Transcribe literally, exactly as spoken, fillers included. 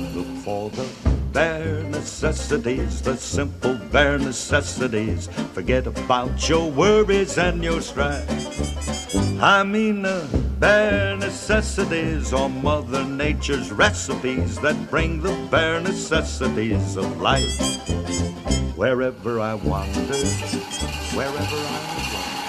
Look for the bare necessities, the simple bare necessities. Forget about your worries and your strife. I mean the bare necessities are Mother Nature's recipes that bring the bare necessities of life. Wherever I wander, wherever I go.